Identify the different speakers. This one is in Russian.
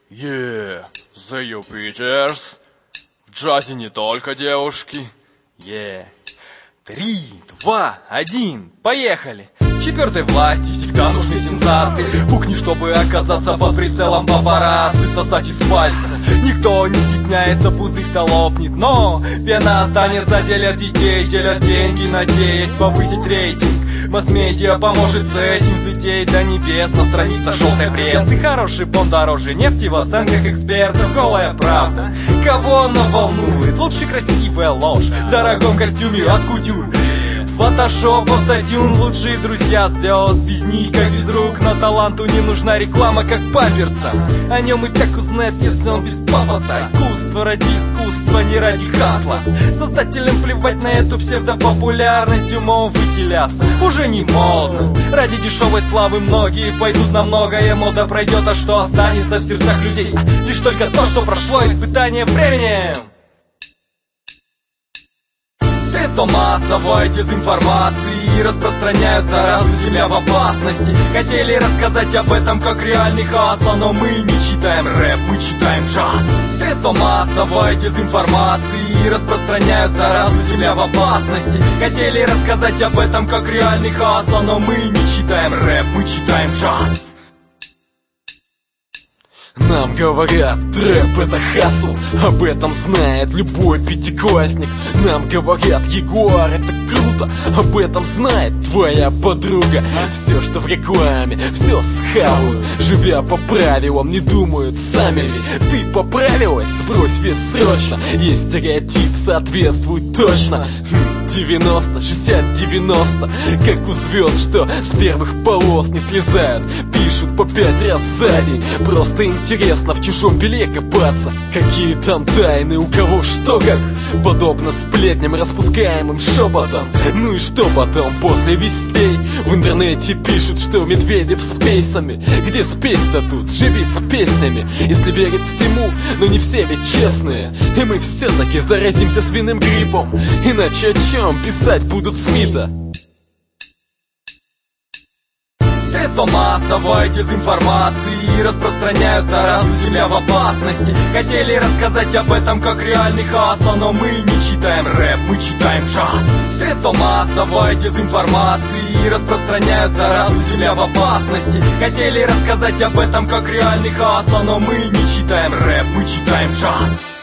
Speaker 1: The Jupiters. В джазе не только девушки. 3, 2, 1, поехали! Четвертой власти всегда нужны сенсации. Пукни, чтобы оказаться под прицелом папарацци. Сосать из пальца никто не стесняется, пузырь-то лопнет. Но пена останется, делят детей, делят деньги, надеясь повысить рейтинг. Масс-медиа поможет с этим взлететь до небес на страницах желтой прессы. Хороший бон дороже нефти в оценках экспертов. Голая правда, кого она волнует? Лучше красивая ложь в дорогом костюме от кутюр. Фотошоп, автотюн, лучшие друзья звезд. Без них, как без рук, но таланту не нужна реклама, как памперсам. О нем и так узнает, если он без пафоса. Искусство ради искусства, не ради хасла. Создателям плевать на эту псевдопопулярность, умом выделяться уже не модно. Ради дешевой славы многие пойдут на многое. Мода пройдет, а что останется в сердцах людей? Лишь только то, что прошло испытание временем. Средства массовой дезинформации распространяют заразу, земля в опасности. Хотели рассказать об этом как реальный хасл, но мы не читаем рэп, мы читаем джаз. Средства массовой дезинформации распространяют заразу, земля в опасности. Хотели рассказать об этом как реальный хасл, но мы не читаем рэп, мы читаем джаз.
Speaker 2: Нам говорят, трэп это хасл, об этом знает любой пятиклассник. Нам говорят, Егор это круто, об этом знает твоя подруга. Все, что в рекламе, все схавают, живя по правилам, не думают сами ли. Ты поправилась? Сбрось вес срочно. Есть стереотип, соответствует точно. 90, 60, 90, как у звезд, что с первых полос не слезают. Пишут по 5 раз за день. Просто интересно в чужом белье копаться. Какие там тайны, у кого что как. Подобно сплетням, распускаемым шепотом. Ну и что потом, после вестей в интернете пишут, что Медведев с пейсами. Где спесь-то тут? Живи с песнями. Если верить всему, но не все ведь честные. И мы все-таки заразимся свиным гриппом. Иначе о чем писать будут СМИ-то?
Speaker 1: Средства массовой дезинформации распространяют заразу, земля в опасности. Хотели рассказать об этом как реальный хасл, но мы не читаем рэп, мы читаем джаз. Средства массовой дезинформации распространяют заразу, земля в опасности. Хотели рассказать об этом как реальный хасл, но мы не читаем рэп, мы читаем джаз.